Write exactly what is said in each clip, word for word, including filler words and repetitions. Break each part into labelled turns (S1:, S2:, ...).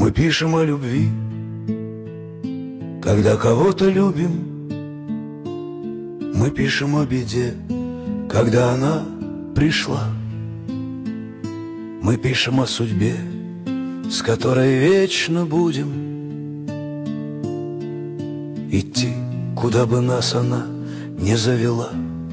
S1: Мы пишем о любви, когда кого-то любим. Мы пишем о беде, когда она пришла. Мы пишем о судьбе, с которой вечно будем идти, куда бы нас она не завела.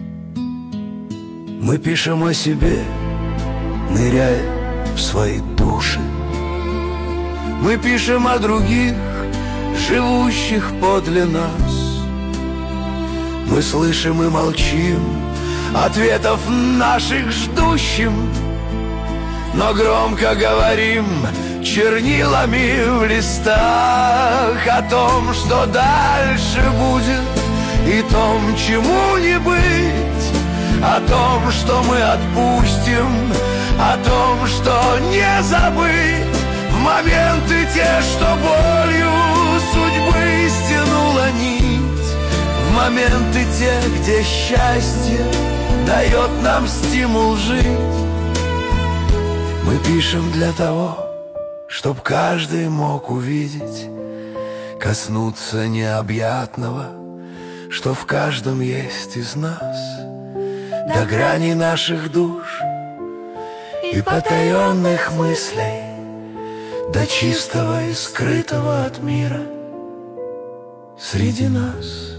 S1: Мы пишем о себе, ныряя в свои души. Мы пишем о других, живущих подле нас. Мы слышим и молчим, ответов наших ждущим, но громко говорим чернилами в листах о том, что дальше будет, и том, чему не быть, о том, что мы отпустим, о том, что не забыть в моменты те, что болью судьбы стянула нить, в моменты те, где счастье дает нам стимул жить. Мы пишем для того, чтоб каждый мог увидеть, коснуться необъятного, что в каждом есть из нас, до грани наших душ и потаенных мыслей, до чистого и скрытого от мира среди нас.